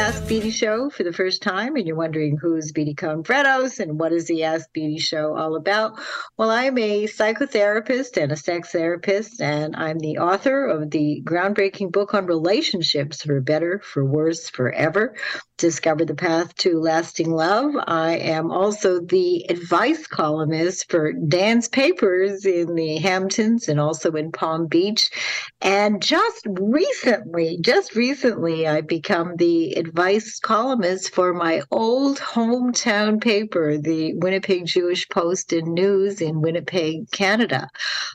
Ask Beatty Show for the first time and you're wondering who's Beatty Confredos and what is the Ask Beatty Show all about, well, I'm a psychotherapist and a sex therapist, and I'm the author of the groundbreaking book on relationships for better, for worse, forever. Discover the path to lasting love. I am also the advice columnist for Dan's Papers in the Hamptons and also in Palm Beach. And just recently, I've become the advice columnist for my old hometown paper, the Winnipeg Jewish Post and News in Winnipeg, Canada.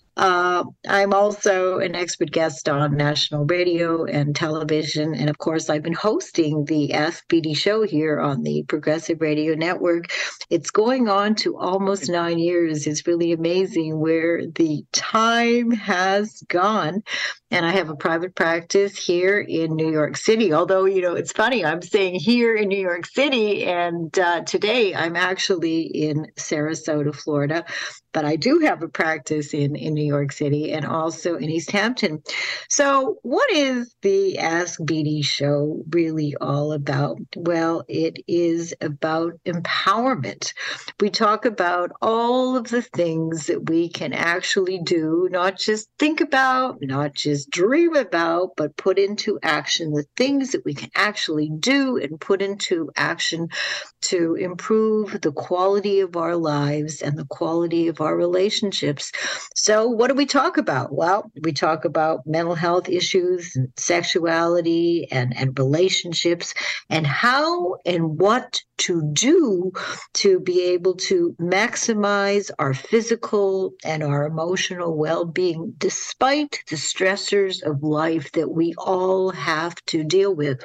I'm also an expert guest on national radio and television. And of course, I've been hosting the Ask Beatty show here on the Progressive Radio Network. It's going on to almost 9 years. It's really amazing where the time has gone. And I have a private practice here in New York City. Although, it's funny, I'm saying here in New York City, and today I'm actually in Sarasota, Florida. But I do have a practice in New York City and also in East Hampton. So what is the Ask Beatty show really all about? Well, it is about empowerment. We talk about all of the things that we can actually do, not just think about, not just dream about, but put into action, the things that we can actually do and put into action to improve the quality of our lives and the quality of our relationships. So what do we talk about? Well, we talk about mental health issues, and sexuality, and relationships, and how and what to do to be able to maximize our physical and our emotional well-being despite the stressors of life that we all have to deal with.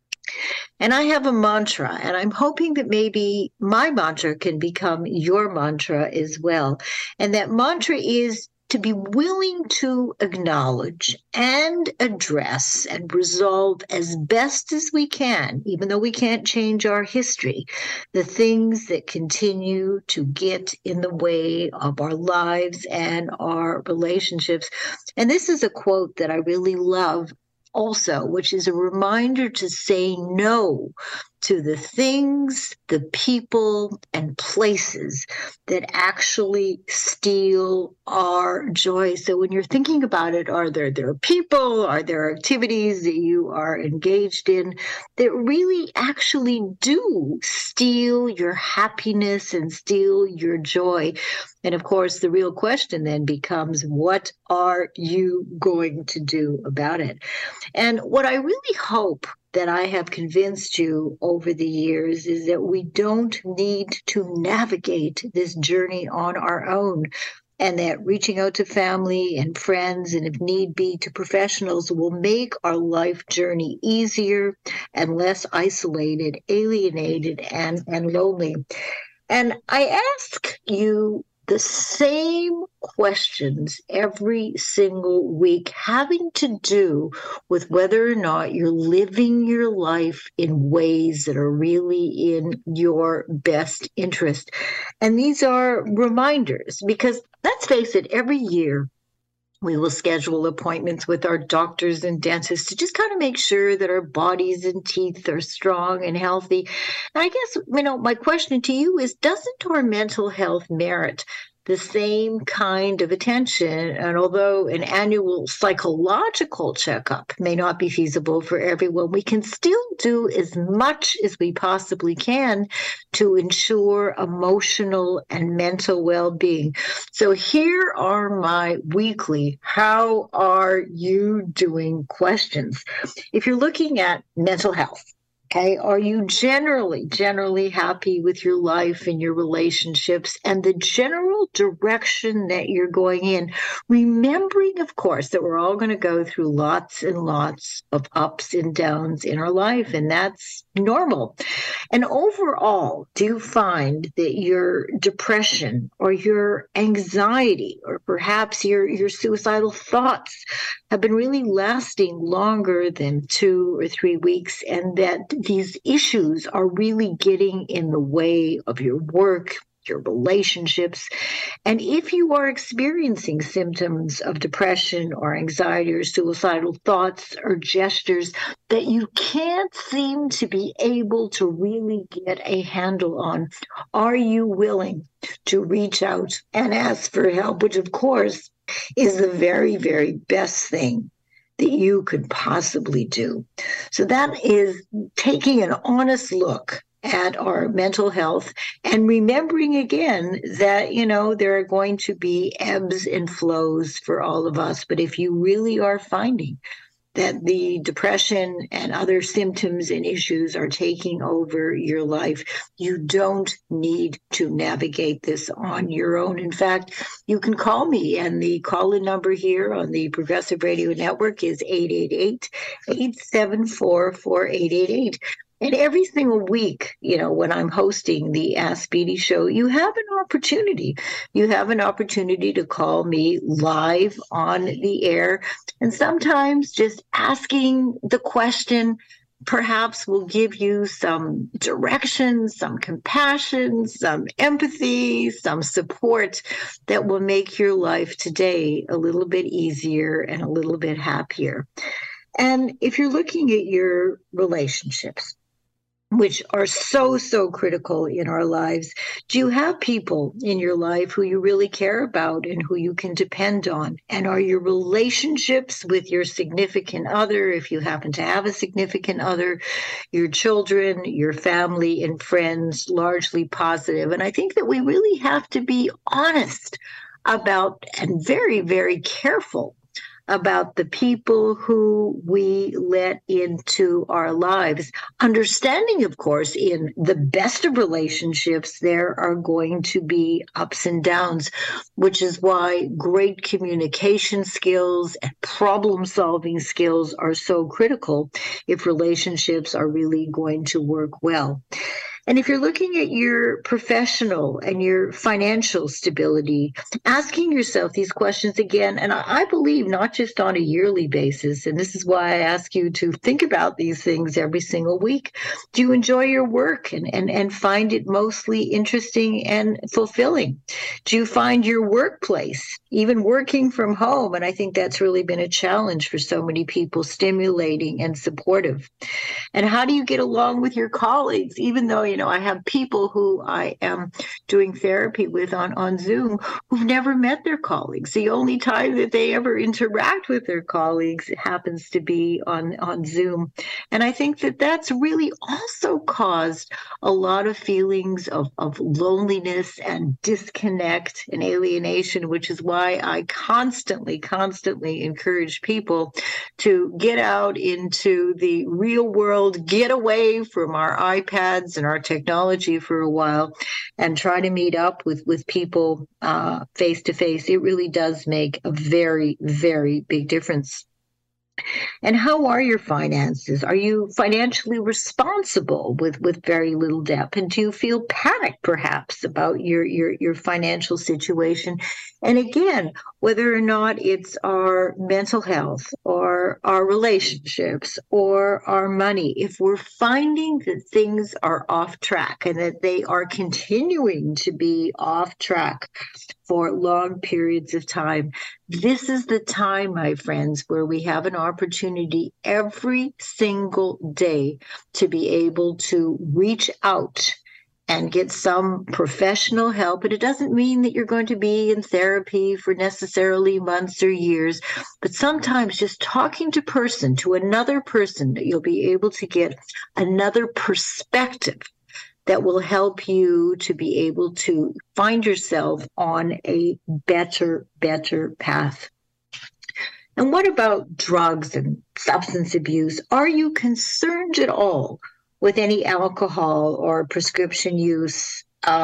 And I have a mantra, and I'm hoping that maybe my mantra can become your mantra as well. And that mantra is to be willing to acknowledge and address and resolve as best as we can, even though we can't change our history, the things that continue to get in the way of our lives and our relationships. And this is a quote that I really love also, which is a reminder to say no to the things, the people, and places that actually steal our joy. So when you're thinking about it, are there people, are there activities that you are engaged in that really actually do steal your happiness and steal your joy? And of course, the real question then becomes, what are you going to do about it? And what I really hope that I have convinced you over the years is that we don't need to navigate this journey on our own, and that reaching out to family and friends, and if need be to professionals, will make our life journey easier and less isolated, alienated, and lonely. And I ask you the same questions every single week, having to do with whether or not you're living your life in ways that are really in your best interest. And these are reminders, because let's face it, every year we will schedule appointments with our doctors and dentists to just kind of make sure that our bodies and teeth are strong and healthy. And I guess, my question to you is, doesn't our mental health merit the same kind of attention? And although an annual psychological checkup may not be feasible for everyone, we can still do as much as we possibly can to ensure emotional and mental well-being. So here are my weekly "How are you doing?" questions. If you're looking at mental health, okay, are you generally happy with your life and your relationships and the general direction that you're going in? Remembering, of course, that we're all going to go through lots and lots of ups and downs in our life, and that's normal. And overall, do you find that your depression or your anxiety or perhaps your suicidal thoughts have been really lasting longer than 2 or 3 weeks, and that these issues are really getting in the way of your work, your relationships. And if you are experiencing symptoms of depression or anxiety or suicidal thoughts or gestures that you can't seem to be able to really get a handle on, are you willing to reach out and ask for help, which of course is the very, very best thing that you could possibly do. So that is taking an honest look at our mental health and remembering again that, there are going to be ebbs and flows for all of us. But if you really are finding that the depression and other symptoms and issues are taking over your life, you don't need to navigate this on your own. In fact, you can call me, and the call-in number here on the Progressive Radio Network is 888-874-4888. And every single week, when I'm hosting the Ask Beatty show, you have an opportunity. You have an opportunity to call me live on the air. And sometimes just asking the question perhaps will give you some direction, some compassion, some empathy, some support that will make your life today a little bit easier and a little bit happier. And if you're looking at your relationships, which are so, so critical in our lives, do you have people in your life who you really care about and who you can depend on? And are your relationships with your significant other, if you happen to have a significant other, your children, your family, and friends, largely positive? And I think that we really have to be honest about and very, very careful about the people who we let into our lives. Understanding, of course, in the best of relationships, there are going to be ups and downs, which is why great communication skills and problem-solving skills are so critical if relationships are really going to work well. And if you're looking at your professional and your financial stability, asking yourself these questions again, and I believe not just on a yearly basis, and this is why I ask you to think about these things every single week. Do you enjoy your work and find it mostly interesting and fulfilling? Do you find your workplace, even working from home, and I think that's really been a challenge for so many people, stimulating and supportive? And how do you get along with your colleagues, even though, I have people who I am doing therapy with on Zoom who've never met their colleagues. The only time that they ever interact with their colleagues happens to be on Zoom. And I think that that's really also caused a lot of feelings of loneliness and disconnect and alienation, which is why I constantly encourage people to get out into the real world, get away from our iPads and our technology for a while, and try to meet up with people face to face. It really does make a very, very big difference. And how are your finances? Are you financially responsible with very little debt? And do you feel panicked perhaps about your financial situation? And again, whether or not it's our mental health or our relationships or our money, if we're finding that things are off track and that they are continuing to be off track for long periods of time, this is the time, my friends, where we have an opportunity every single day to be able to reach out and get some professional help. And it doesn't mean that you're going to be in therapy for necessarily months or years, but sometimes just talking to another person, you'll be able to get another perspective that will help you to be able to find yourself on a better path. And what about drugs and substance abuse? Are you concerned at all with any alcohol or prescription use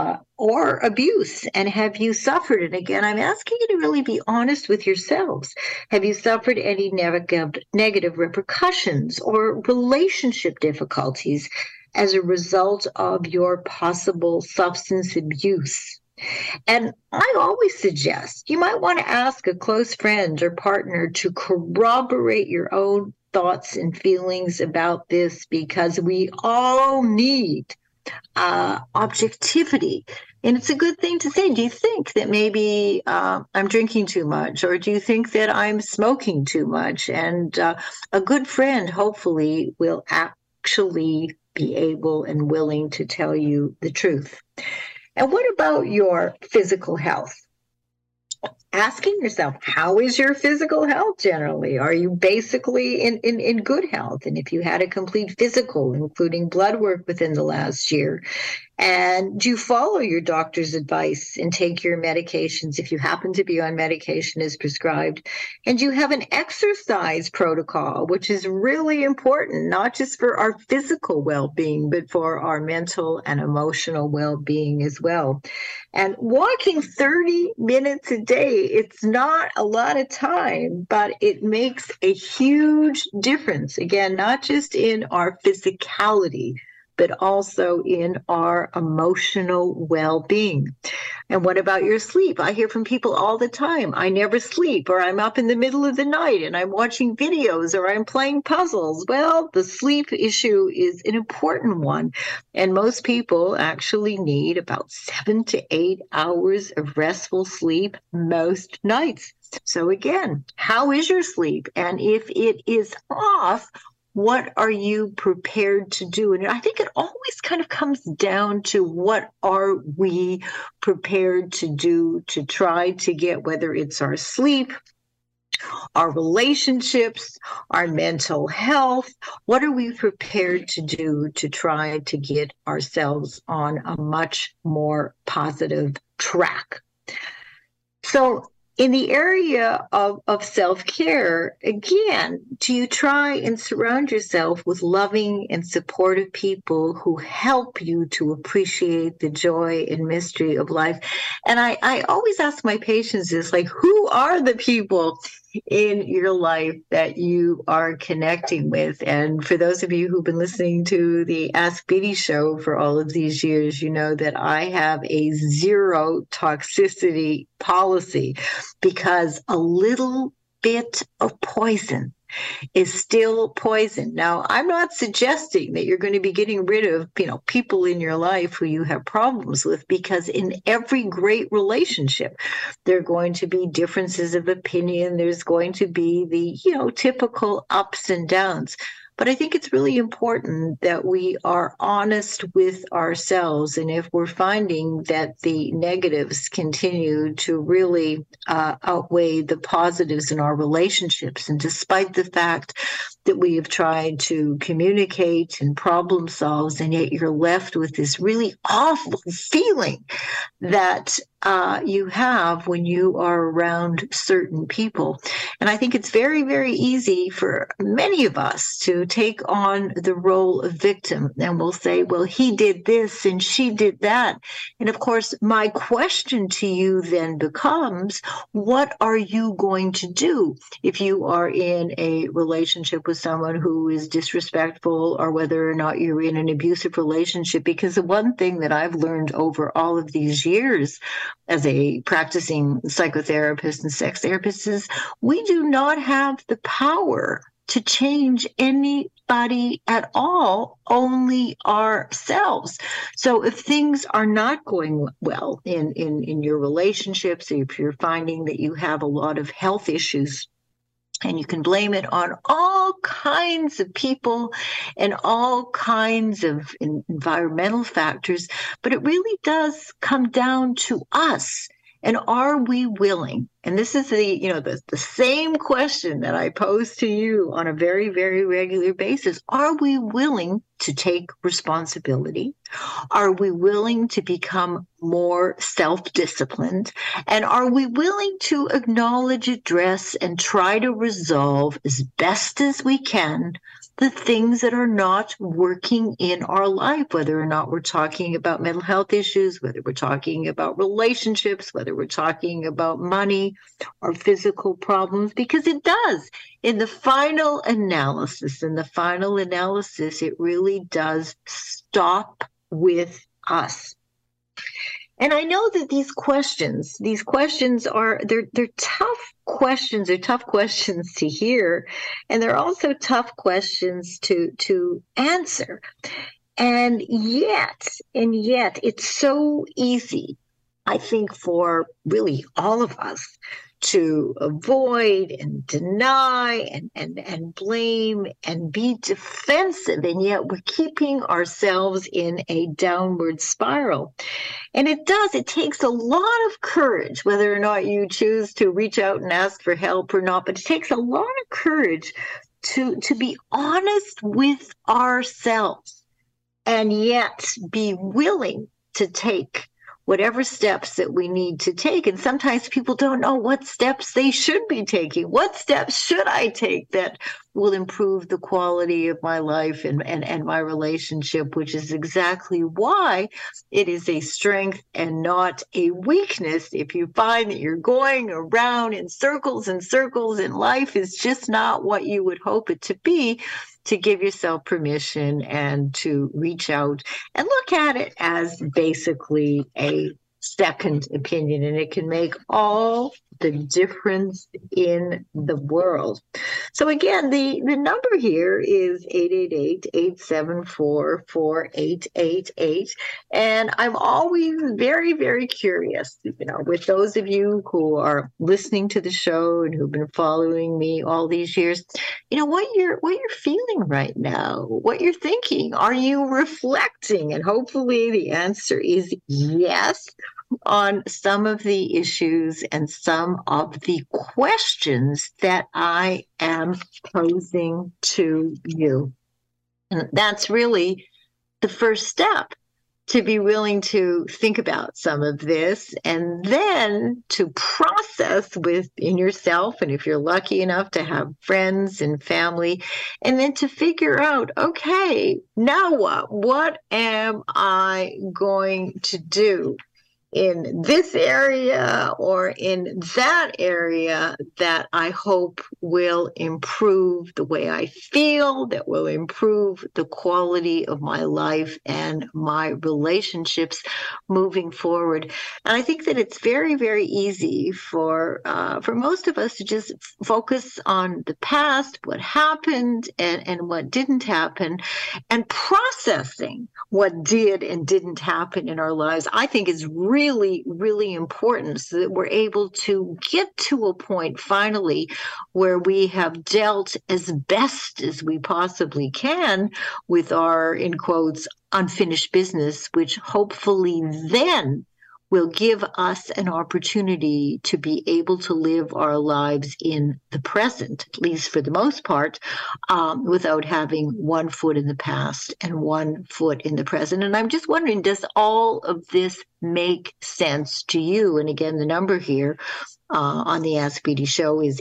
or abuse? And have you suffered? And again, I'm asking you to really be honest with yourselves. Have you suffered any negative repercussions or relationship difficulties as a result of your possible substance abuse? And I always suggest you might want to ask a close friend or partner to corroborate your own thoughts and feelings about this, because we all need objectivity. And it's a good thing to say. Do you think that maybe I'm drinking too much, or do you think that I'm smoking too much? And a good friend, hopefully, will actually be able and willing to tell you the truth. And what about your physical health? Asking yourself, how is your physical health generally? Are you basically in good health? And if you had a complete physical, including blood work within the last year, and do you follow your doctor's advice and take your medications if you happen to be on medication as prescribed? And you have an exercise protocol, which is really important, not just for our physical well-being, but for our mental and emotional well-being as well. And walking 30 minutes a day, it's not a lot of time, but it makes a huge difference. Again, not just in our physicality, but also in our emotional well-being. And what about your sleep? I hear from people all the time, I never sleep, or I'm up in the middle of the night and I'm watching videos, or I'm playing puzzles. Well, the sleep issue is an important one. And most people actually need about 7 to 8 hours of restful sleep most nights. So again, how is your sleep? And if it is off, what are you prepared to do? And I think it always kind of comes down to what are we prepared to do to try to get, whether it's our sleep, our relationships, our mental health. What are we prepared to do to try to get ourselves on a much more positive track? So in the area of self-care, again, do you try and surround yourself with loving and supportive people who help you to appreciate the joy and mystery of life? And I always ask my patients this, like, who are the people in your life that you are connecting with? And for those of you who've been listening to the Ask Biddy show for all of these years, you know that I have a zero toxicity policy, because a little bit of poison is still poison. Now, I'm not suggesting that you're going to be getting rid of, people in your life who you have problems with, because in every great relationship, there are going to be differences of opinion. There's going to be the, typical ups and downs. But I think it's really important that we are honest with ourselves. And if we're finding that the negatives continue to really outweigh the positives in our relationships, and despite the fact that we have tried to communicate and problem solve, and yet you're left with this really awful feeling that you have when you are around certain people. And I think it's very, very easy for many of us to take on the role of victim, and we'll say, well, he did this and she did that. And of course, my question to you then becomes, what are you going to do if you are in a relationship with someone who is disrespectful, or whether or not you're in an abusive relationship? Because the one thing that I've learned over all of these years as a practicing psychotherapist and sex therapist is we do not have the power to change anybody at all, only ourselves. So if things are not going well in your relationships, if you're finding that you have a lot of health issues, and you can blame it on all kinds of people and all kinds of environmental factors, but it really does come down to us. And are we willing? And this is the same question that I pose to you on a very, very regular basis. Are we willing to take responsibility? Are we willing to become more self-disciplined? And are we willing to acknowledge, address, and try to resolve as best as we can the things that are not working in our life, whether or not we're talking about mental health issues, whether we're talking about relationships, whether we're talking about money or physical problems, because it does. In the final analysis, it really does stop with us. And I know that these questions are, they're tough questions. They're tough questions to hear. And they're also tough questions to answer. And yet, it's so easy, I think, for really all of us to avoid and deny and blame and be defensive. And yet we're keeping ourselves in a downward spiral. And it takes a lot of courage, whether or not you choose to reach out and ask for help or not, but it takes a lot of courage to be honest with ourselves and yet be willing to take whatever steps that we need to take. And sometimes people don't know what steps they should be taking. What steps should I take that will improve the quality of my life and my relationship, which is exactly why it is a strength and not a weakness. If you find that you're going around in circles and circles and life is just not what you would hope it to be, to give yourself permission and to reach out and look at it as basically a second opinion, and it can make all the difference in the world. So again, the number here is 888-874-4888. And I'm always very, very curious, with those of you who are listening to the show and who've been following me all these years, what you're feeling right now, what you're thinking. Are you reflecting? And hopefully the answer is yes, on some of the issues and some of the questions that I am posing to you. And that's really the first step, to be willing to think about some of this and then to process within yourself. And if you're lucky enough to have friends and family, and then to figure out, okay, now what? What am I going to do in this area or in that area that I hope will improve the way I feel, that will improve the quality of my life and my relationships moving forward. And I think that it's very, very easy for most of us to just focus on the past, what happened and what didn't happen, and processing what did and didn't happen in our lives, I think is really, really important, so that we're able to get to a point finally where we have dealt as best as we possibly can with our, in quotes, unfinished business, which hopefully then will give us an opportunity to be able to live our lives in the present, at least for the most part, without having one foot in the past and one foot in the present. And I'm just wondering, does all of this make sense to you? And again, the number here on the Ask Beatty Show is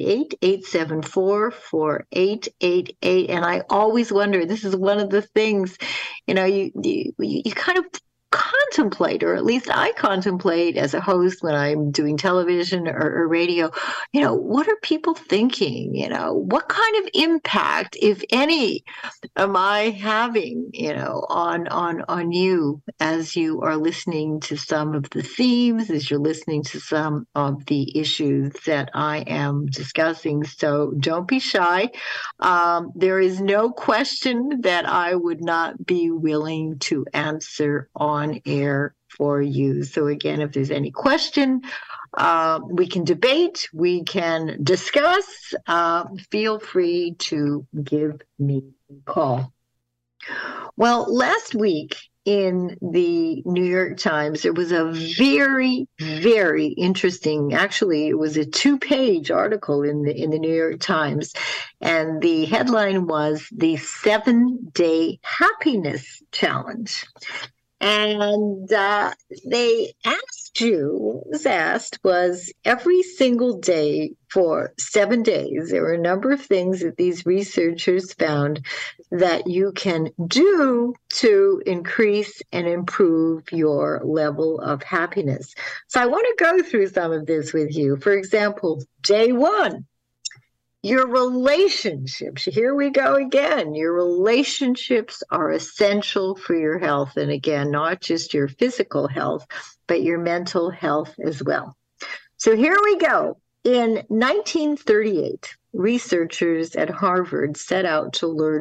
888-874-4888. And I always wonder, this is one of the things, you kind of contemplate, or at least I contemplate as a host when I'm doing television or radio, what are people thinking? What kind of impact, if any, am I having, on you as you are listening to some of the themes, as you're listening to some of the issues that I am discussing. So don't be shy. There is no question that I would not be willing to answer on air for you. So again, if there's any question, we can debate, we can discuss. Feel free to give me a call. Well, last week in the New York Times, there was a very, very interesting, actually, it was a 2-page article in the New York Times. And the headline was the 7-Day Happiness Challenge. And they asked was every single day for 7 days, there were a number of things that these researchers found that you can do to increase and improve your level of happiness. So I want to go through some of this with you. For example, day 1. Your relationships. Here we go again. Your relationships are essential for your health. And again, not just your physical health, but your mental health as well. So here we go. In 1938, researchers at Harvard set out to learn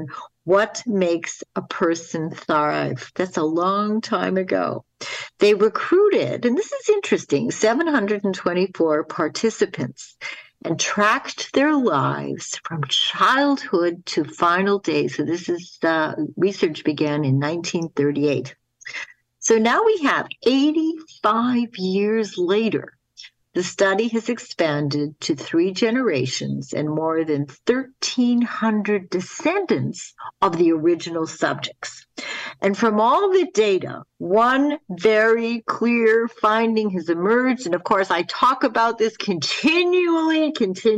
What Makes a Person Thrive. That's a long time ago. They recruited, and this is interesting, 724 participants and tracked their lives from childhood to final days. So this is research began in 1938. So now we have 85 years later. The study has expanded to 3 generations and more than 1,300 descendants of the original subjects. And from all the data, one very clear finding has emerged. And of course, I talk about this continually,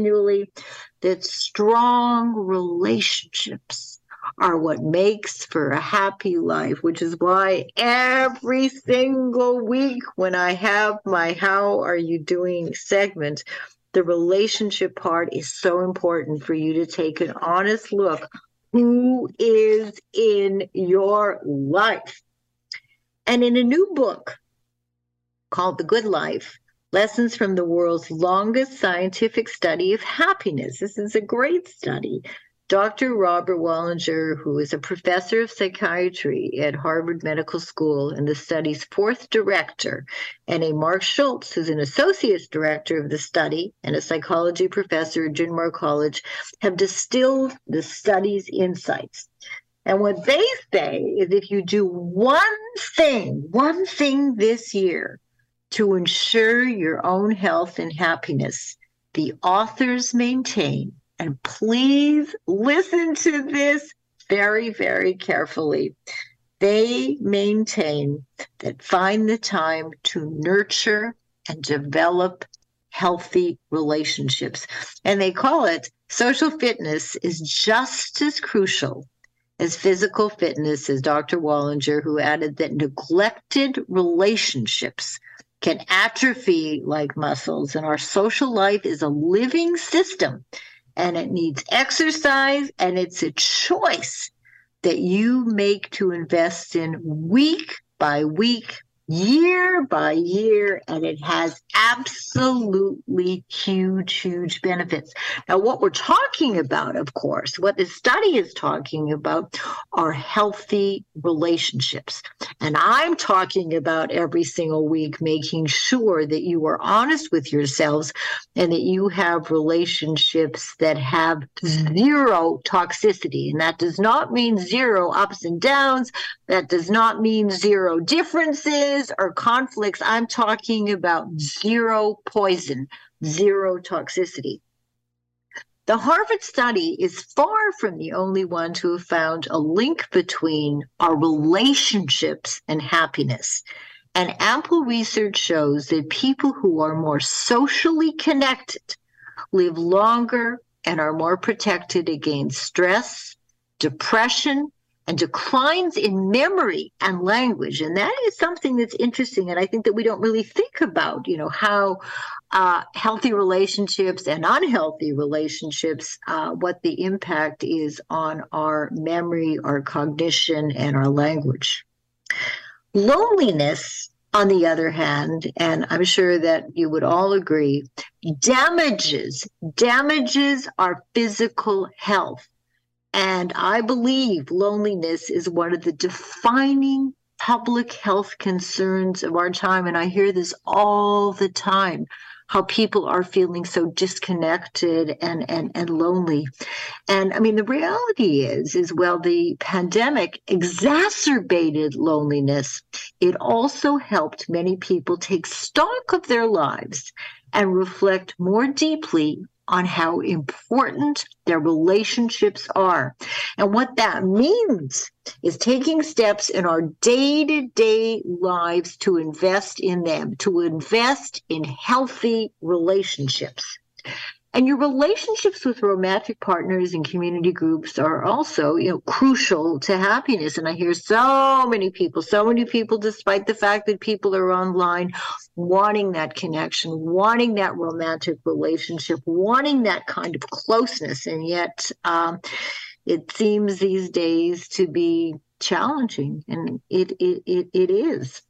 that strong relationships are what makes for a happy life, which is why every single week when I have my How Are You Doing segment, the relationship part is so important for you to take an honest look. Who is in your life? And in a new book called The Good Life, Lessons from the World's Longest Scientific Study of Happiness. This is a great study. Dr. Robert Wallinger, who is a professor of psychiatry at Harvard Medical School and the study's 4th director, and a Mark Schultz, who's an associate director of the study and a psychology professor at Bryn Mawr College, have distilled the study's insights. And what they say is if you do one thing this year to ensure your own health and happiness, the authors maintain, and please listen to this very, very carefully. They maintain that find the time to nurture and develop healthy relationships. And they call it social fitness is just as crucial as physical fitness, as Dr. Wallinger, who added that neglected relationships can atrophy like muscles, and our social life is a living system. And it needs exercise, and it's a choice that you make to invest in week by week, year by year, and it has absolutely huge benefits. Now, what we're talking about, of course, what the study is talking about are healthy relationships. And I'm talking about every single week making sure that you are honest with yourselves and that you have relationships that have zero toxicity. And that does not mean zero ups and downs. That does not mean zero differences or conflicts. I'm talking about zero poison, zero toxicity. The Harvard study is far from the only one to have found a link between our relationships and happiness. And ample research shows that people who are more socially connected live longer and are more protected against stress, depression, and declines in memory and language. And that is something that's interesting. And I think that we don't really think about, how healthy relationships and unhealthy relationships, what the impact is on our memory, our cognition, and our language. Loneliness, on the other hand, and I'm sure that you would all agree, damages our physical health. And I believe loneliness is one of the defining public health concerns of our time. And I hear this all the time, how people are feeling so disconnected and lonely. And I mean, the reality is, well, the pandemic exacerbated loneliness. It also helped many people take stock of their lives and reflect more deeply on how important their relationships are. And what that means is taking steps in our day-to-day lives to invest in them, to invest in healthy relationships. And your relationships with romantic partners and community groups are also, crucial to happiness. And I hear so many people, despite the fact that people are online, wanting that connection, wanting that romantic relationship, wanting that kind of closeness. And yet it seems these days to be challenging, and it is.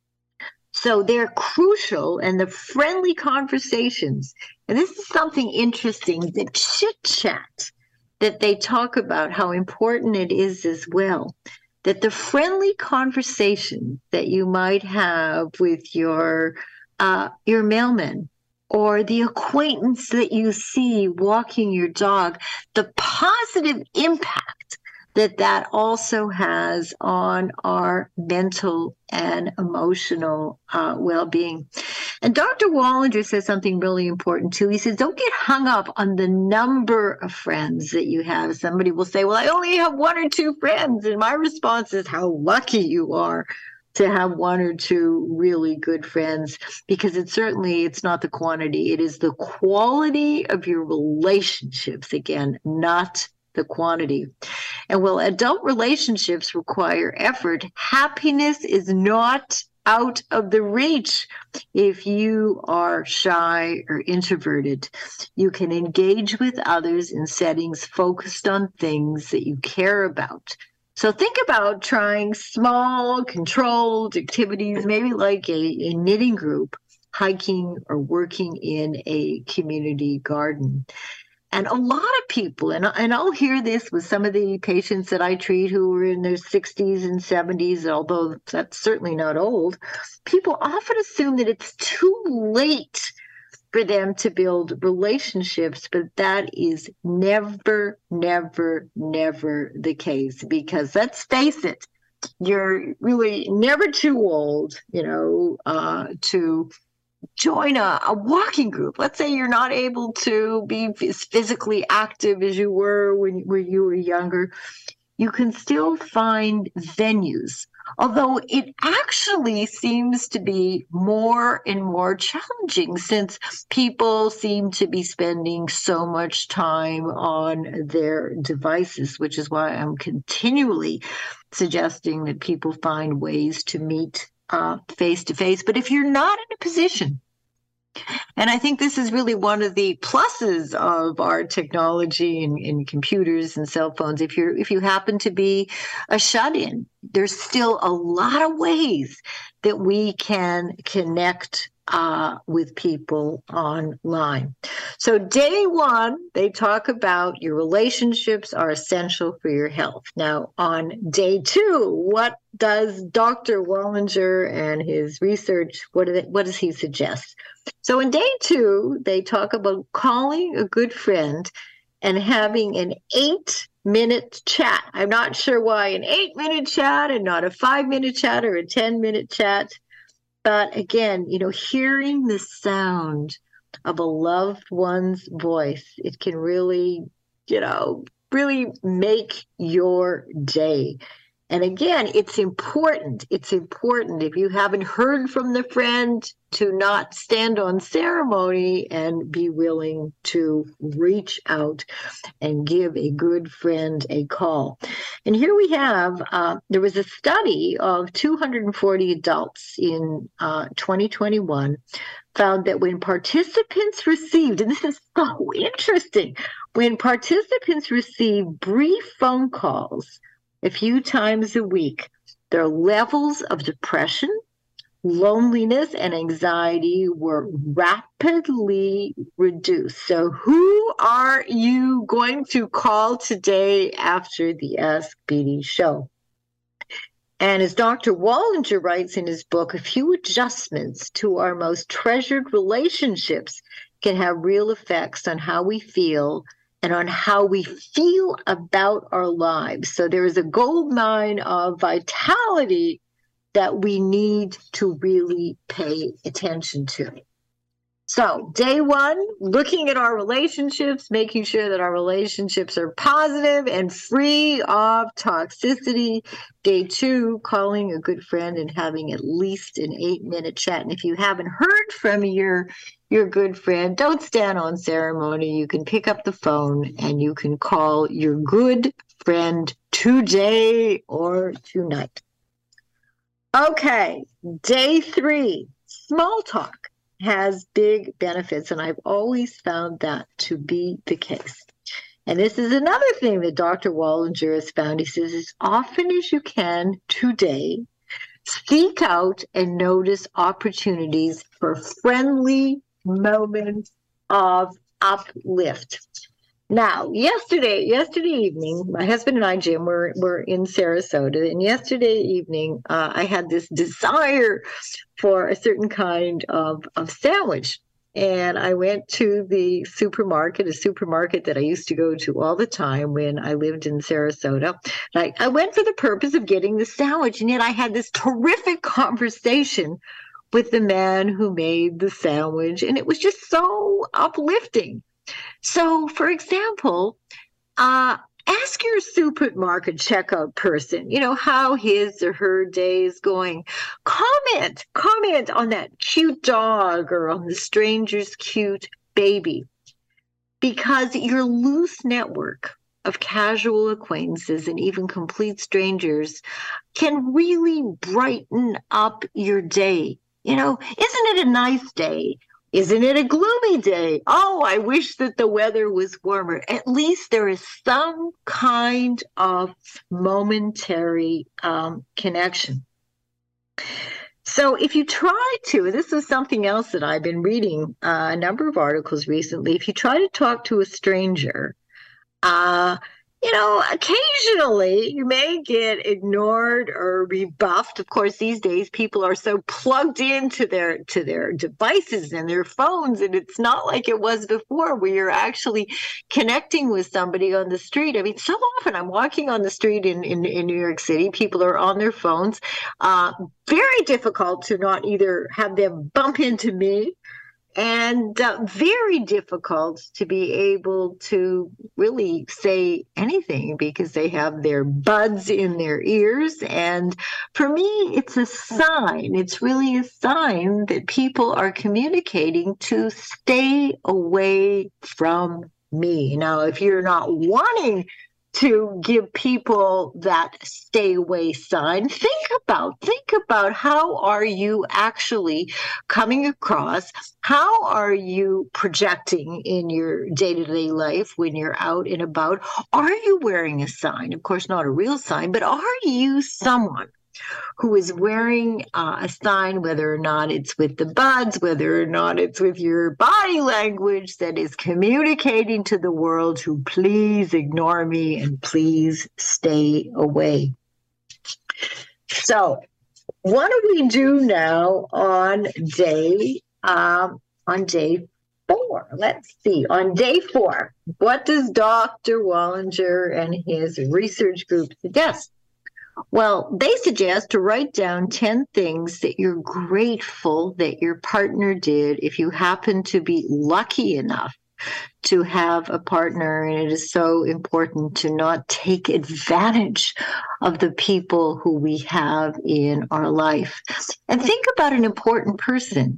So they're crucial, and the friendly conversations. And this is something interesting, the chit chat that they talk about how important it is as well, that the friendly conversation that you might have with your mailman, or the acquaintance that you see walking your dog, the positive impact that that also has on our mental and emotional well-being. And Dr. Wallinger says something really important too. He says, don't get hung up on the number of friends that you have. Somebody will say, well, I only have one or two friends. And my response is, how lucky you are to have one or two really good friends, because it's not the quantity, it is the quality of your relationships, again, not the quantity. And while adult relationships require effort, happiness is not out of the reach. If you are shy or introverted, you can engage with others in settings focused on things that you care about. So think about trying small, controlled activities, maybe like a knitting group, hiking, or working in a community garden. And a lot of people, and I'll hear this with some of the patients that I treat who are in their 60s and 70s, although that's certainly not old, people often assume that it's too late for them to build relationships, but that is never, never, never the case, because let's face it, you're really never too old, to join a walking group. Let's say you're not able to be as physically active as you were when you were younger. You can still find venues, although it actually seems to be more and more challenging since people seem to be spending so much time on their devices, which is why I'm continually suggesting that people find ways to meet face to face. But if you're not in a position, and I think this is really one of the pluses of our technology and computers and cell phones. If you happen to be a shut-in, there's still a lot of ways that we can connect with people online. So day one, they talk about your relationships are essential for your health. Now on day two, what does Dr. Wallinger and his research, what does he suggest? So in day two, they talk about calling a good friend and having an 8-minute chat. I'm not sure why an 8-minute chat and not a 5-minute chat or a 10-minute chat. But again, hearing the sound of a loved one's voice, it can really, really make your day. And again, it's important. It's important, if you haven't heard from the friend, to not stand on ceremony and be willing to reach out and give a good friend a call. And here we have, there was a study of 240 adults in 2021, found that when participants received, and this is so interesting, when participants received brief phone calls a few times a week, their levels of depression, loneliness, and anxiety were rapidly reduced. So who are you going to call today after the Ask BD show? And as Dr. Wallinger writes in his book, a few adjustments to our most treasured relationships can have real effects on how we feel and on how we feel about our lives. So there is a gold mine of vitality that we need to really pay attention to. So day one, looking at our relationships, making sure that our relationships are positive and free of toxicity. Day two, calling a good friend and having at least an 8-minute chat. And if you haven't heard from your good friend, don't stand on ceremony. You can pick up the phone and you can call your good friend today or tonight. Okay, day three, small talk has big benefits, and I've always found that to be the case. And this is another thing that Dr. Wallinger has found. He says, as often as you can today, seek out and notice opportunities for friendly moments of uplift. Now, yesterday evening, my husband and I, Jim, were in Sarasota, and yesterday evening, I had this desire for a certain kind of sandwich. And I went to the supermarket, a supermarket that I used to go to all the time when I lived in Sarasota. I went for the purpose of getting the sandwich, and yet I had this terrific conversation with the man who made the sandwich, and it was just so uplifting. So, for example, uh, ask your supermarket checkout person, how his or her day is going. Comment on that cute dog or on the stranger's cute baby, because your loose network of casual acquaintances and even complete strangers can really brighten up your day. Isn't it a nice day? Isn't it a gloomy day? Oh, I wish that the weather was warmer. At least there is some kind of momentary connection. So if you try to, this is something else that I've been reading a number of articles recently. If you try to talk to a stranger, uh, occasionally you may get ignored or rebuffed. Of course, these days people are so plugged into their devices and their phones, and it's not like it was before where you're actually connecting with somebody on the street. I mean, so often I'm walking on the street in New York City, people are on their phones. Very difficult to not either have them bump into me, and very difficult to be able to really say anything because they have their buds in their ears. And for me, it's a sign. It's really a sign that people are communicating to stay away from me. Now, if you're not wanting to give people that stay away sign, think about how are you actually coming across, how are you projecting in your day-to-day life when you're out and about. Are you wearing a sign? Of course, not a real sign, but are you someone who is wearing a sign, whether or not it's with the buds, whether or not it's with your body language, that is communicating to the world to please ignore me and please stay away. So, what do we do now on day 4? Let's see. On day 4, what does Dr. Wallinger and his research group suggest? Well, they suggest to write down 10 things that you're grateful that your partner did if you happen to be lucky enough to have a partner. And it is so important to not take advantage of the people who we have in our life. And think about an important person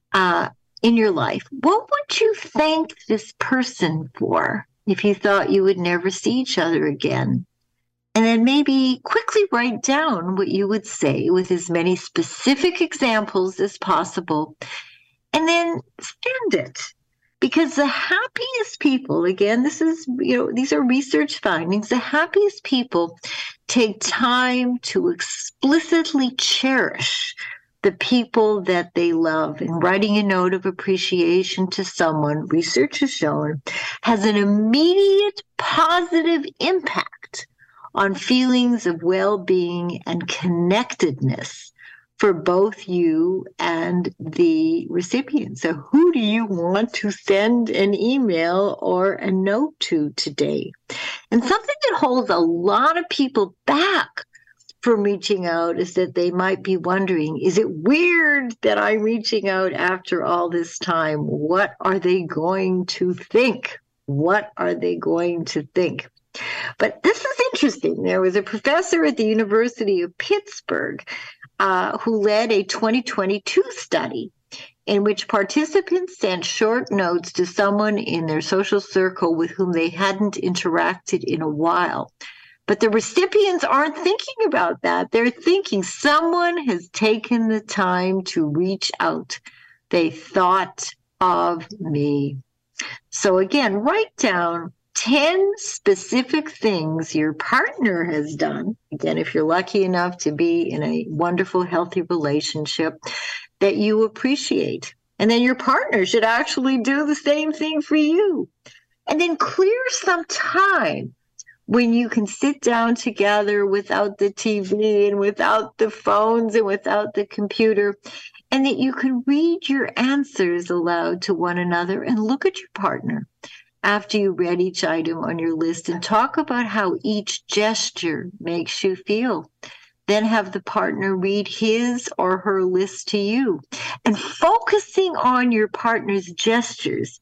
in your life. What would you thank this person for if you thought you would never see each other again? And then maybe quickly write down what you would say with as many specific examples as possible, and then send it. Because the happiest people, again, these are research findings, the happiest people take time to explicitly cherish the people that they love. And writing a note of appreciation to someone, research has shown, has an immediate positive impact on feelings of well-being and connectedness for both you and the recipient. So who do you want to send an email or a note to today? And something that holds a lot of people back from reaching out is that they might be wondering, is it weird that I'm reaching out after all this time? What are they going to think? What are they going to think? But this is interesting. There was a professor at the University of Pittsburgh who led a 2022 study in which participants sent short notes to someone in their social circle with whom they hadn't interacted in a while. But the recipients aren't thinking about that. They're thinking someone has taken the time to reach out. They thought of me. So again, write down 10 specific things your partner has done. Again, if you're lucky enough to be in a wonderful, healthy relationship, that you appreciate. And then your partner should actually do the same thing for you. And then clear some time when you can sit down together without the TV and without the phones and without the computer, and that you can read your answers aloud to one another and look at your partner after you read each item on your list and talk about how each gesture makes you feel. Then have the partner read his or her list to you. And focusing on your partner's gestures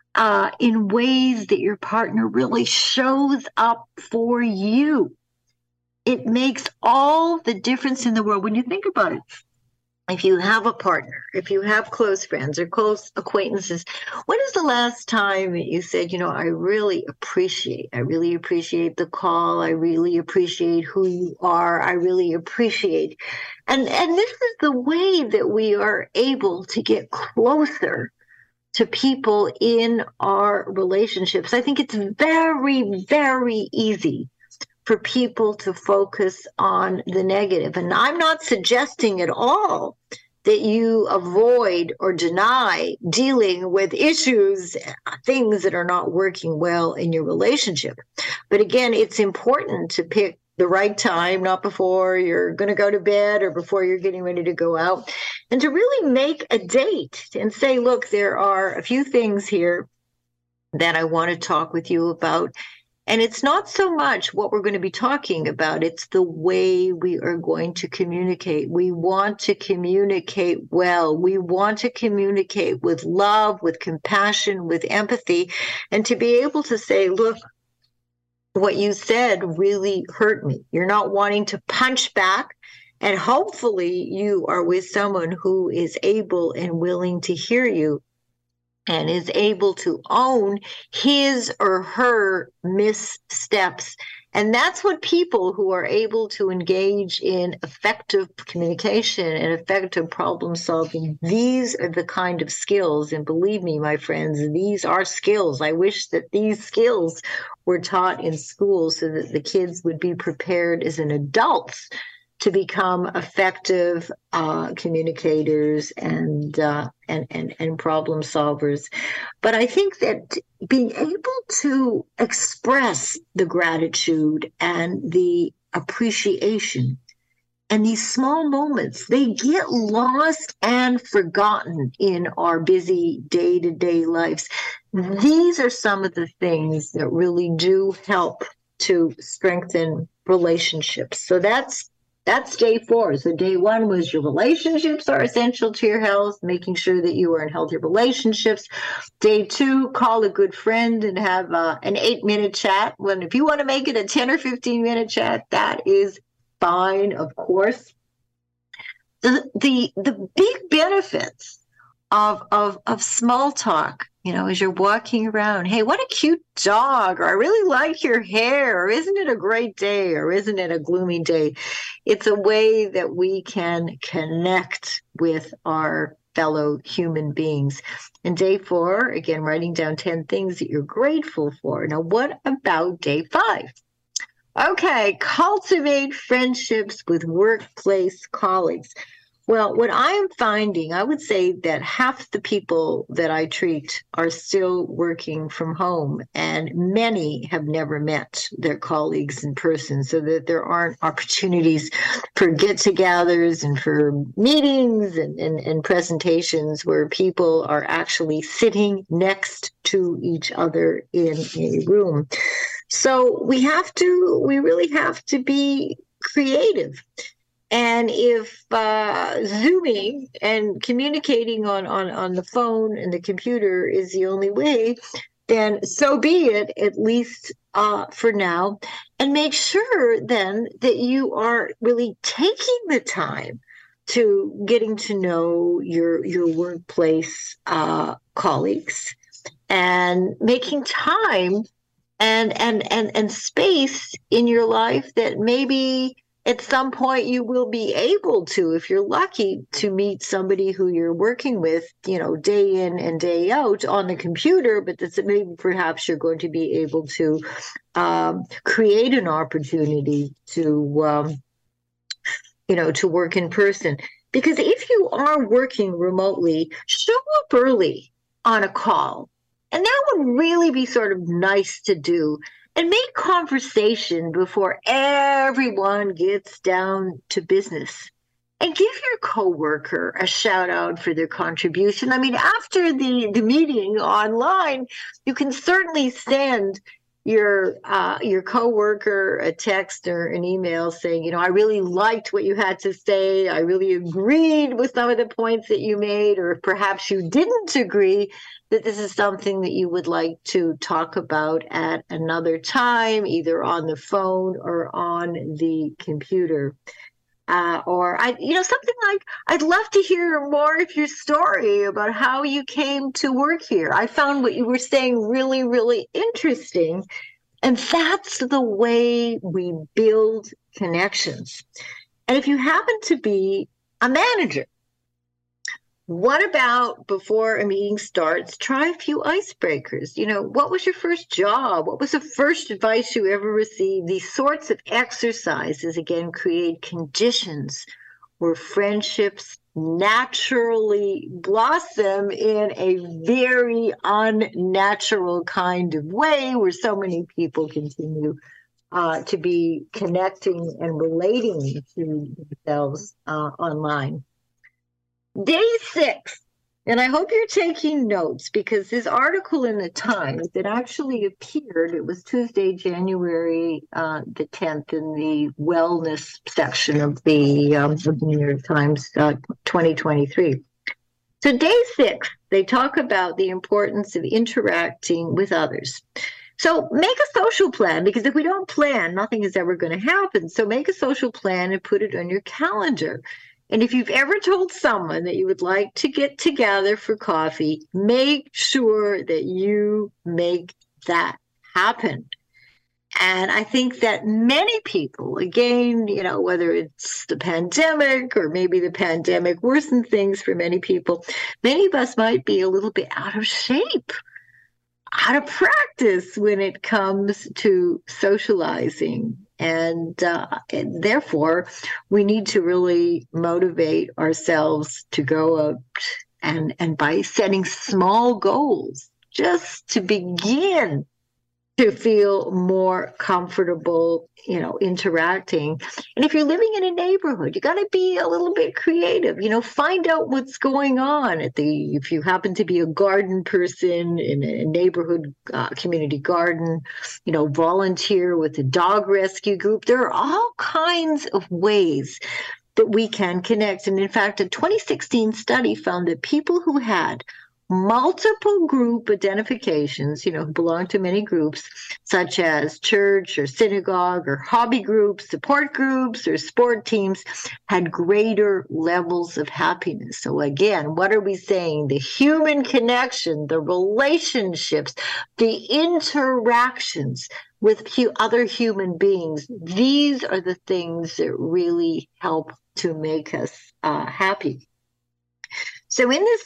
in ways that your partner really shows up for you. It makes all the difference in the world when you think about it. If you have a partner, if you have close friends or close acquaintances, when is the last time you said, I really appreciate the call. I really appreciate who you are. I really appreciate. And this is the way that we are able to get closer to people in our relationships. I think it's very, very easy for people to focus on the negative. And I'm not suggesting at all that you avoid or deny dealing with issues, things that are not working well in your relationship. But again, it's important to pick the right time, not before you're going to go to bed or before you're getting ready to go out, and to really make a date and say, look, there are a few things here that I want to talk with you about. And it's not so much what we're going to be talking about, it's the way we are going to communicate. We want to communicate well. We want to communicate with love, with compassion, with empathy, and to be able to say, look, what you said really hurt me. You're not wanting to punch back. And hopefully you are with someone who is able and willing to hear you and is able to own his or her missteps. And that's what people who are able to engage in effective communication and effective problem solving, these are the kind of skills. And believe me, my friends, these are skills. I wish that these skills were taught in school so that the kids would be prepared as an adults to become effective communicators and problem solvers. But I think that being able to express the gratitude and the appreciation and these small moments, they get lost and forgotten in our busy day-to-day lives. These are some of the things that really do help to strengthen relationships. So that's day 4. So day 1 was your relationships are essential to your health, making sure that you are in healthy relationships. Day 2, call a good friend and have an 8-minute chat. When if you want to make it a 10 or 15-minute chat, that is fine, of course. The big benefits of small talk, as you're walking around, hey, what a cute dog, or I really like your hair, or isn't it a great day, or isn't it a gloomy day? It's a way that we can connect with our fellow human beings. And day 4, again, writing down 10 things that you're grateful for. Now, what about day 5? Okay, cultivate friendships with workplace colleagues. Well, what I am finding, I would say that half the people that I treat are still working from home, and many have never met their colleagues in person, so that there aren't opportunities for get-togethers and for meetings and presentations where people are actually sitting next to each other in a room. So we really have to be creative. And if Zooming and communicating on the phone and the computer is the only way, then so be it, at least for now. And make sure then that you are really taking the time to getting to know your workplace colleagues and making time and space in your life that maybe at some point you will be able to, if you're lucky, to meet somebody who you're working with, day in and day out on the computer, but that's maybe perhaps you're going to be able to create an opportunity to, to work in person. Because if you are working remotely, show up early on a call And that would really be sort of nice to do. And make conversation before everyone gets down to business. And give your coworker a shout out for their contribution. I mean, after the meeting online, you can certainly send your coworker a text or an email saying, I really liked what you had to say. I really agreed with some of the points that you made, or perhaps you didn't agree, that this is something that you would like to talk about at another time, either on the phone or on the computer. Something like, I'd love to hear more of your story about how you came to work here. I found what you were saying really, really interesting. And that's the way we build connections. And if you happen to be a manager, what about before a meeting starts, try a few icebreakers? What was your first job? What was the first advice you ever received? These sorts of exercises, again, create conditions where friendships naturally blossom in a very unnatural kind of way, where so many people continue to be connecting and relating to themselves online. Day 6, and I hope you're taking notes, because this article in the Times that actually appeared, it was Tuesday, January the 10th, in the wellness section of the New York Times 2023. So day 6, they talk about the importance of interacting with others. So make a social plan, because if we don't plan, nothing is ever going to happen. So make a social plan and put it on your calendar. And if you've ever told someone that you would like to get together for coffee, make sure that you make that happen. And I think that many people, again, whether it's the pandemic or maybe the pandemic worsened things for many people, many of us might be a little bit out of shape, out of practice when it comes to socializing. And therefore, we need to really motivate ourselves to go out and by setting small goals, just to begin to feel more comfortable, interacting. And if you're living in a neighborhood, you got to be a little bit creative, find out what's going on if you happen to be a garden person in a neighborhood community garden, volunteer with a dog rescue group. There are all kinds of ways that we can connect. And in fact, a 2016 study found that people who had multiple group identifications, who belong to many groups, such as church or synagogue or hobby groups, support groups, or sport teams, had greater levels of happiness. So again, what are we saying? The human connection, the relationships, the interactions with other human beings, these are the things that really help to make us happy. So in this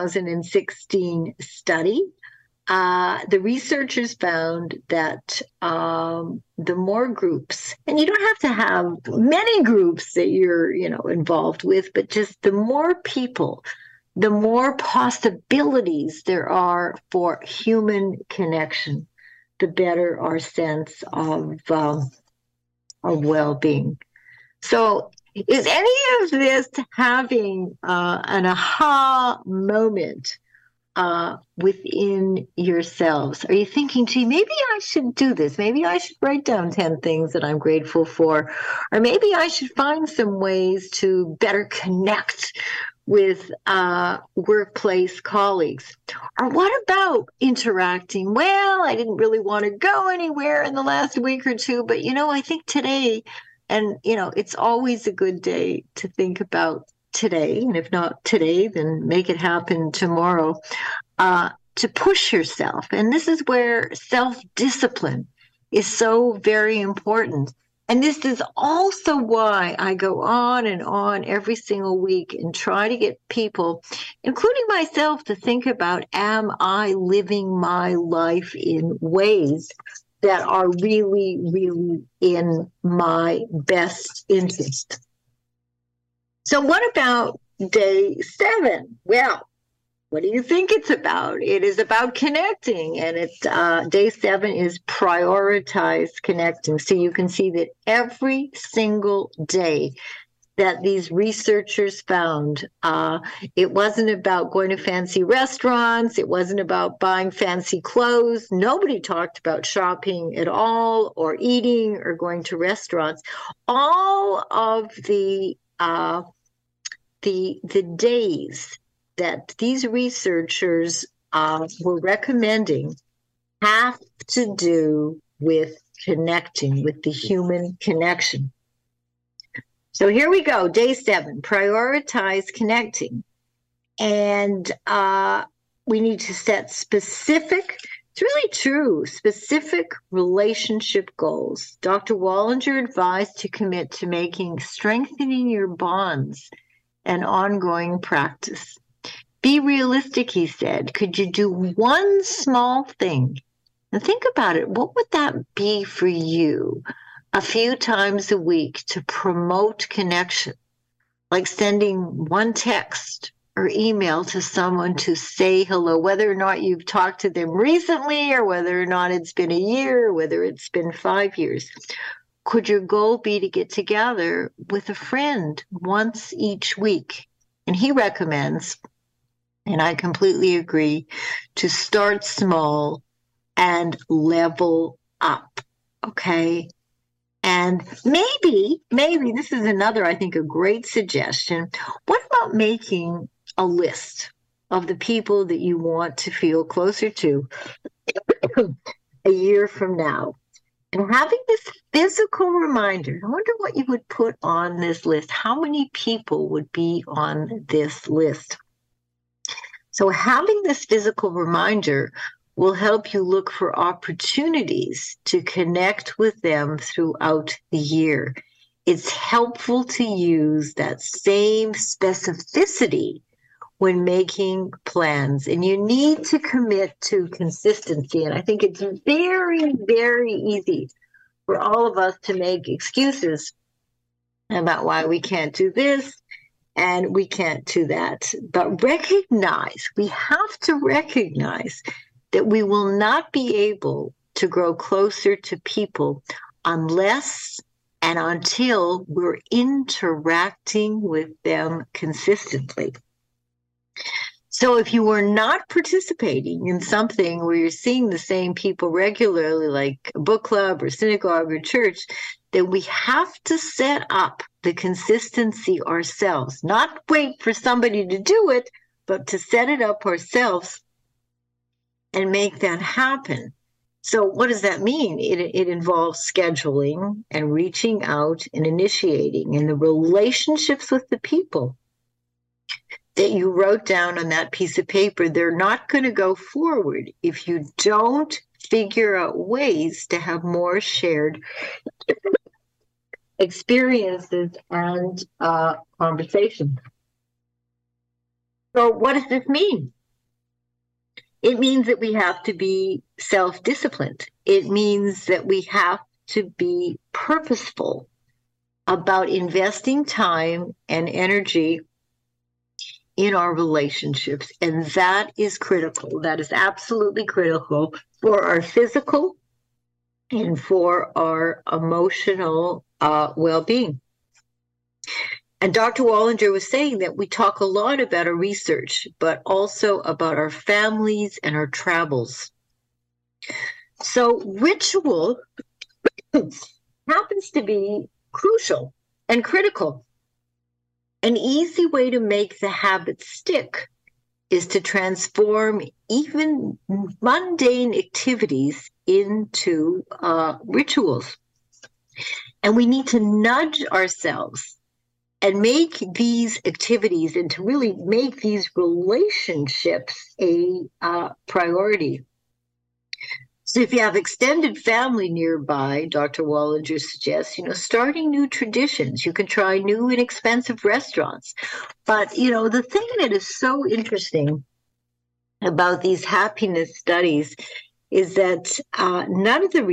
2016 study, the researchers found that the more groups, and you don't have to have many groups that you're, involved with, but just the more people, the more possibilities there are for human connection, the better our sense of well-being. So is any of this having an aha moment within yourselves? Are you thinking, gee, maybe I should do this. Maybe I should write down 10 things that I'm grateful for. Or maybe I should find some ways to better connect with workplace colleagues. Or what about interacting? Well, I didn't really want to go anywhere in the last week or two, but I think today, and it's always a good day to think about today, and if not today, then make it happen tomorrow, to push yourself. And this is where self-discipline is so very important. And this is also why I go on and on every single week and try to get people, including myself, to think about, am I living my life in ways that are really, really in my best interest? So what about day 7? Well, What do you think it's about? It is about connecting, and it's day 7 is prioritize connecting. So you can see that every single day that these researchers found, it wasn't about going to fancy restaurants. It wasn't about buying fancy clothes. Nobody talked about shopping at all, or eating, or going to restaurants. All of the days that these researchers were recommending have to do with connecting, with the human connection. So here we go, day 7, prioritize connecting. And we need to set specific, it's really true, specific relationship goals. Dr. Wallinger advised to commit to making strengthening your bonds an ongoing practice. Be realistic, he said. Could you do one small thing? And think about it. What would that be for you a few times a week to promote connection? Like sending one text or email to someone to say hello, whether or not you've talked to them recently, or whether or not it's been a year, or whether it's been 5 years. Could your goal be to get together with a friend once each week? And he recommends, and I completely agree, to start small and level up, okay? And maybe this is another, I think, a great suggestion. What about making a list of the people that you want to feel closer to a year from now? And having this physical reminder, I wonder what you would put on this list. How many people would be on this list? So having this physical reminder will help you look for opportunities to connect with them throughout the year. It's helpful to use that same specificity when making plans, and you need to commit to consistency. And I think it's very, very easy for all of us to make excuses about why we can't do this and we can't do that. But we have to recognize that we will not be able to grow closer to people unless and until we're interacting with them consistently. So if you are not participating in something where you're seeing the same people regularly, like a book club or synagogue or church, then we have to set up the consistency ourselves, not wait for somebody to do it, but to set it up ourselves and make that happen. So what does that mean? It involves scheduling and reaching out and initiating, and the relationships with the people that you wrote down on that piece of paper, they're not going to go forward if you don't figure out ways to have more shared experiences and conversations. So what does this mean? It means that we have to be self-disciplined. It means that we have to be purposeful about investing time and energy in our relationships. And that is critical. That is absolutely critical for our physical and for our emotional well-being. And Dr. Wallinger was saying that we talk a lot about our research, but also about our families and our travels. So ritual happens to be crucial and critical. An easy way to make the habit stick is to transform even mundane activities into rituals. And we need to nudge ourselves and make these activities and to really make these relationships a priority. So if you have extended family nearby, Dr. Wallinger suggests, starting new traditions. You can try new inexpensive restaurants. But, the thing that is so interesting about these happiness studies is that none of the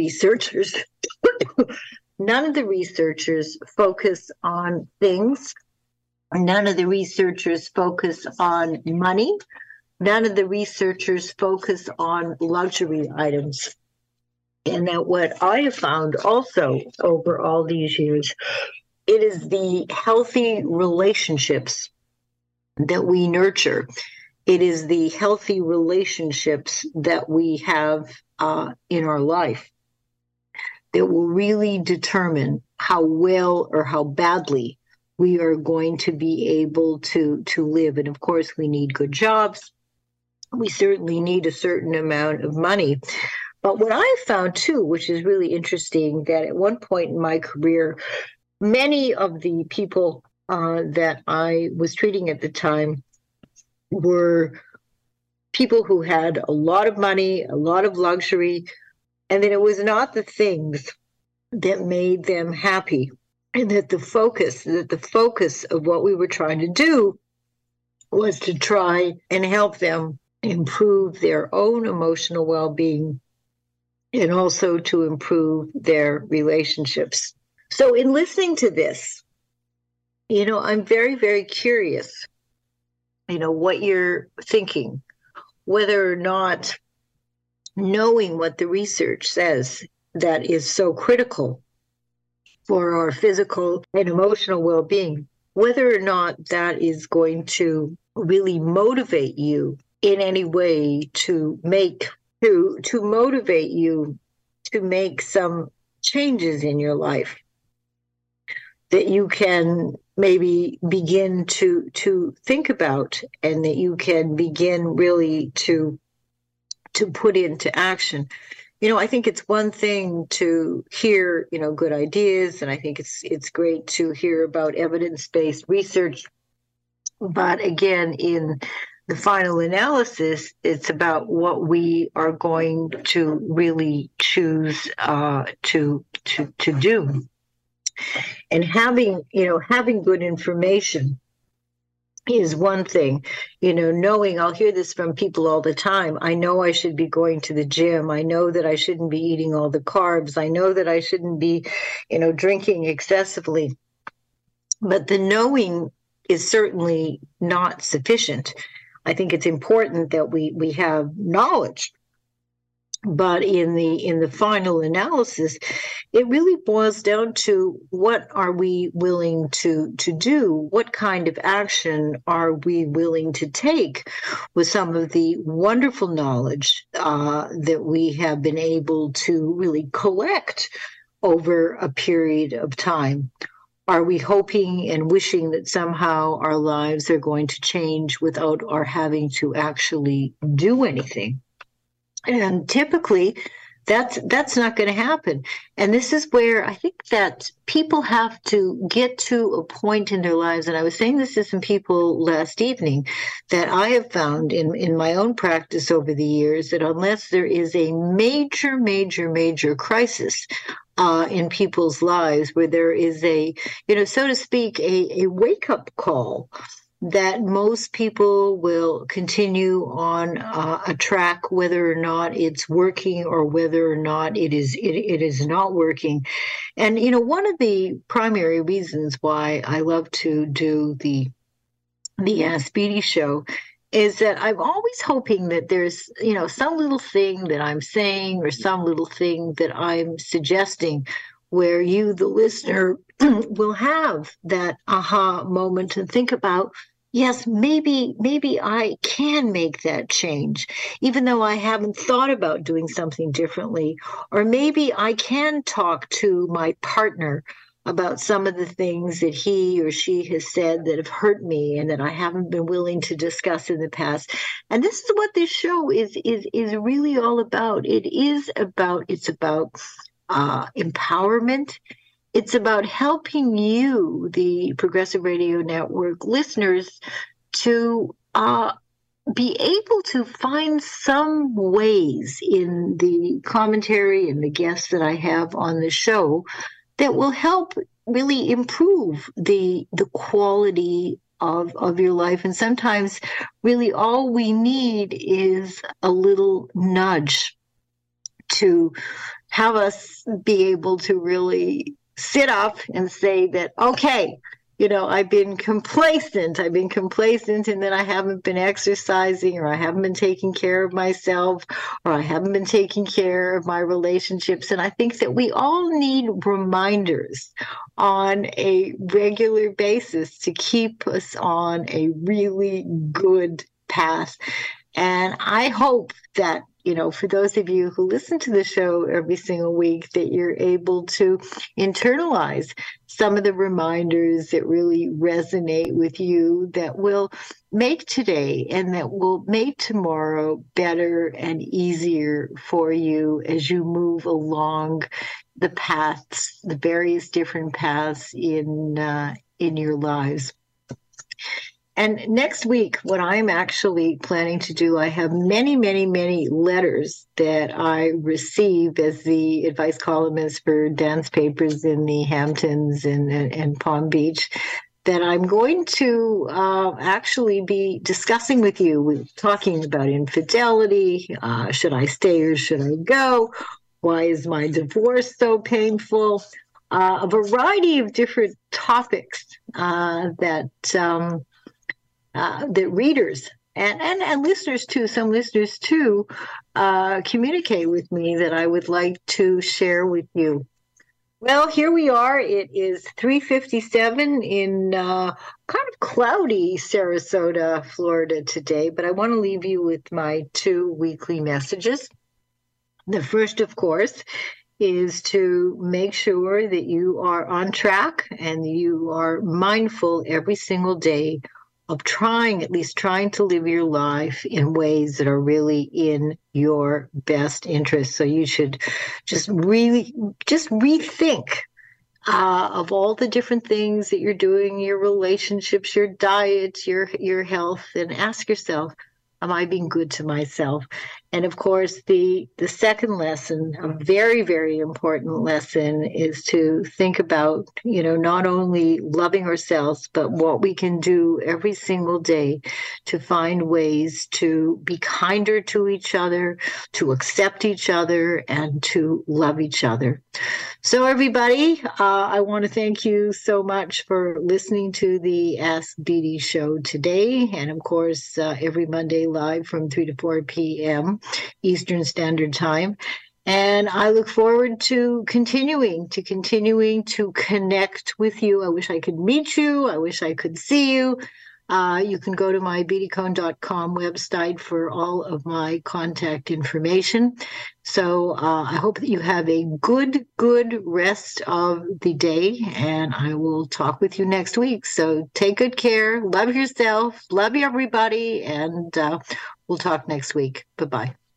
researchers focus on things. None of the researchers focus on money. none of the researchers focus on luxury items. And that what I have found also over all these years, it is the healthy relationships that we nurture. It is the healthy relationships that we have in our life that will really determine how well or how badly we are going to be able to live. And of course, we need good jobs. We certainly need a certain amount of money. But what I found too, which is really interesting, that at one point in my career, many of the people that I was treating at the time were people who had a lot of money, a lot of luxury, and that it was not the things that made them happy, and that the focus of what we were trying to do was to try and help them improve their own emotional well-being and also to improve their relationships. So in listening to this, I'm very, very curious, what you're thinking, whether or not knowing what the research says that is so critical for our physical and emotional well-being, whether or not that is going to really motivate you in any way to motivate you to make some changes in your life that you can maybe begin to think about, and that you can begin really to put into action. I think it's one thing to hear, good ideas, and I think it's great to hear about evidence-based research. But again, in the final analysis, it's about what we are going to really choose to do. And having good information is one thing. Knowing, I'll hear this from people all the time, I know I should be going to the gym. I know that I shouldn't be eating all the carbs. I know that I shouldn't be, drinking excessively. But the knowing is certainly not sufficient. I think it's important that we have knowledge. But in the final analysis, it really boils down to, what are we willing to do? What kind of action are we willing to take with some of the wonderful knowledge that we have been able to really collect over a period of time? Are we hoping and wishing that somehow our lives are going to change without our having to actually do anything? And typically, that's not going to happen. And this is where I think that people have to get to a point in their lives, and I was saying this to some people last evening, that I have found in my own practice over the years, that unless there is a major, major, major crisis in people's lives, where there is a, so to speak, a wake-up call, that most people will continue on a track, whether or not it's working or whether or not it is not working. And one of the primary reasons why I love to do the Ask Beatty show is that I'm always hoping that there's some little thing that I'm saying or some little thing that I'm suggesting where you, the listener, will have that aha moment and think about, yes, maybe I can make that change, even though I haven't thought about doing something differently. Or maybe I can talk to my partner about some of the things that he or she has said that have hurt me and that I haven't been willing to discuss in the past. And this is what this show is really all about. It's about empowerment. It's about helping you, the Progressive Radio Network listeners, to be able to find some ways in the commentary and the guests that I have on the show that will help really improve the quality of your life. And sometimes really all we need is a little nudge to have us be able to really sit up and say that, okay, I've been complacent. I've been complacent, and then I haven't been exercising, or I haven't been taking care of myself, or I haven't been taking care of my relationships. And I think that we all need reminders on a regular basis to keep us on a really good path. And I hope that, for those of you who listen to the show every single week, that you're able to internalize some of the reminders that really resonate with you, that will make today and that will make tomorrow better and easier for you as you move along the paths, the various different paths in your lives. And next week, what I'm actually planning to do, I have many, many, many letters that I receive as the advice columnist for dance papers in the Hamptons and Palm Beach, that I'm going to actually be discussing with you, talking about infidelity. Should I stay or should I go? Why is my divorce so painful? A variety of different topics that readers and listeners too, some listeners too, communicate with me that I would like to share with you. Well, here we are. It is 3:57 in kind of cloudy Sarasota, Florida today, but I want to leave you with my 2 weekly messages. The first, of course, is to make sure that you are on track and you are mindful every single day of at least trying to live your life in ways that are really in your best interest. So you should just rethink of all the different things that you're doing, your relationships, your diet, your health, and ask yourself, am I being good to myself? And of course, the second lesson, a very, very important lesson, is to think about, not only loving ourselves, but what we can do every single day to find ways to be kinder to each other, to accept each other, and to love each other. So everybody, I want to thank you so much for listening to the Ask Dee show today. And of course, every Monday live from 3 to 4 p.m. Eastern Standard Time. And I look forward to continuing to connect with you. I wish I could meet you. I wish I could see you. You can go to my beattycone.com website for all of my contact information. So I hope that you have a good rest of the day, and I will talk with you next week. So take good care, love yourself, love everybody, and we'll talk next week. Bye-bye.